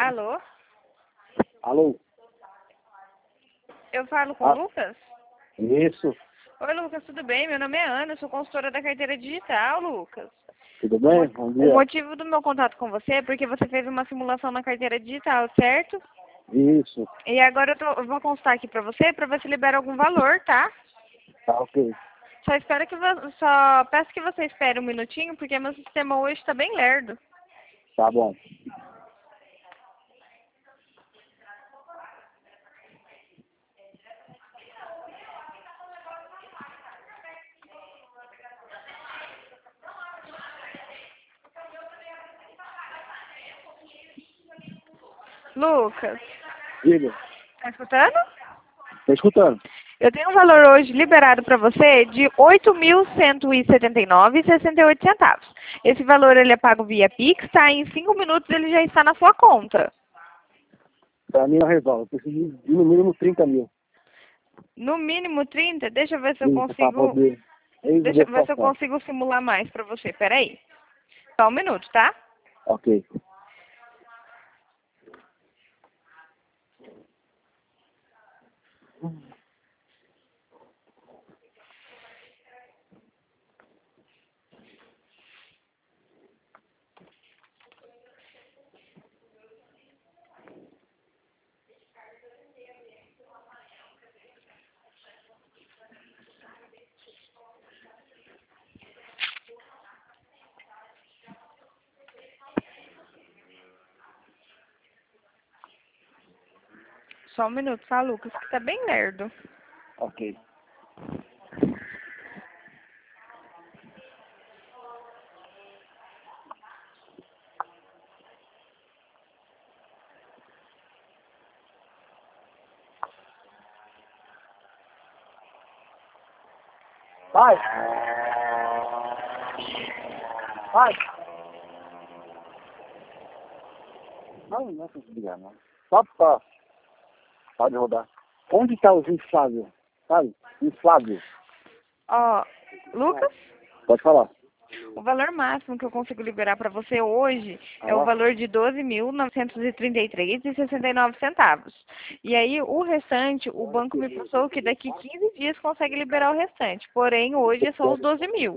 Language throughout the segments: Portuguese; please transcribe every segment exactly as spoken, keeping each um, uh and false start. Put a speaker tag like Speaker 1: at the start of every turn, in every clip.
Speaker 1: Alô?
Speaker 2: Alô?
Speaker 1: Eu falo com
Speaker 2: Ah.
Speaker 1: o Lucas?
Speaker 2: Isso,
Speaker 1: Oi, Lucas, tudo bem? Meu nome é Ana, eu sou consultora da carteira digital, Lucas.
Speaker 2: tudo bem? Bom
Speaker 1: O
Speaker 2: dia.
Speaker 1: motivo do meu contato com você é porque você fez uma simulação na carteira digital, certo?
Speaker 2: Isso,
Speaker 1: E agora eu, tô- eu vou constar aqui pra você, pra ver se libera algum valor, tá?
Speaker 2: tá ok.
Speaker 1: Só espero que vo- só peço que você espere um minutinho, porque meu sistema hoje tá bem lerdo.
Speaker 2: Tá bom.
Speaker 1: Lucas,
Speaker 2: Diga,
Speaker 1: tá escutando?
Speaker 2: tô escutando.
Speaker 1: Eu tenho um valor hoje liberado para você de oito mil cento e setenta e nove reais e sessenta e oito centavos. Esse valor ele é pago via Pix, tá? Em cinco minutos ele já está na sua conta.
Speaker 2: Pra mim não resolve, eu preciso de no mínimo trinta mil.
Speaker 1: No mínimo trinta, deixa eu ver se eu
Speaker 2: Isso, pra
Speaker 1: consigo,
Speaker 2: poder. Eis
Speaker 1: deixa eu
Speaker 2: a
Speaker 1: ver se eu
Speaker 2: situação.
Speaker 1: consigo simular mais para você. Peraí. Só um minuto, tá?
Speaker 2: Ok.
Speaker 1: Só um minuto, tá, Lucas? Que tá bem lerdo.
Speaker 2: Ok. Vai! Vai! Não, não é pra desligar, não. Só pra... Pode rodar. Onde tá os infláveis? Sabe? Inflável.
Speaker 1: Ó, Lucas,
Speaker 2: Pode falar.
Speaker 1: o valor máximo que eu consigo liberar para você hoje é o
Speaker 2: Ah,
Speaker 1: valor de doze mil novecentos e trinta e três reais e sessenta e nove centavos. E aí, o restante, o banco me passou que daqui quinze dias consegue liberar o restante. Porém, hoje são os doze mil.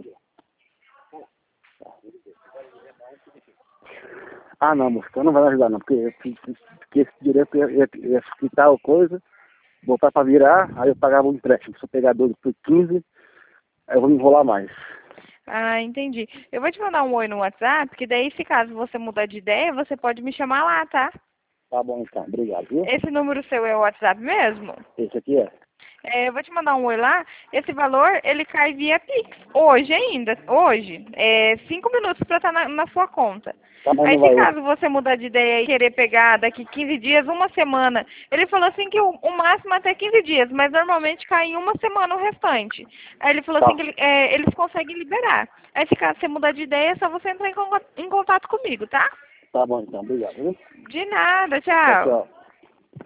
Speaker 2: Ah, não, moço, então não vai ajudar, não, porque, eu- porque esse direito ia, ia, ia quitar a coisa, botar pra virar, aí eu pagava o empréstimo. Se eu pegar dois por quinze, aí eu vou me enrolar mais.
Speaker 1: Ah, entendi. Eu vou te mandar um oi no WhatsApp, que daí, se caso você mudar de ideia, você pode me chamar lá, tá?
Speaker 2: Tá bom, então, obrigado, viu?
Speaker 1: Esse número seu é o WhatsApp mesmo?
Speaker 2: Esse aqui é.
Speaker 1: É, eu vou te mandar um oi lá. Esse valor, ele cai via Pix. Hoje ainda. Hoje. É cinco minutos para estar na, na sua conta.
Speaker 2: Tá bom,
Speaker 1: Aí,
Speaker 2: não
Speaker 1: se
Speaker 2: vai.
Speaker 1: caso você mudar de ideia e querer pegar daqui quinze dias, uma semana. Ele falou assim que o, o máximo até quinze dias, mas normalmente cai em uma semana o restante. Aí ele falou
Speaker 2: Tá,
Speaker 1: assim que ele- é, eles conseguem liberar. Aí, se caso você mudar de ideia, é só você entrar em, con- em contato comigo, tá?
Speaker 2: tá bom, então, obrigado, viu?
Speaker 1: De nada.
Speaker 2: Tchau,
Speaker 1: Tchau.
Speaker 2: tchau.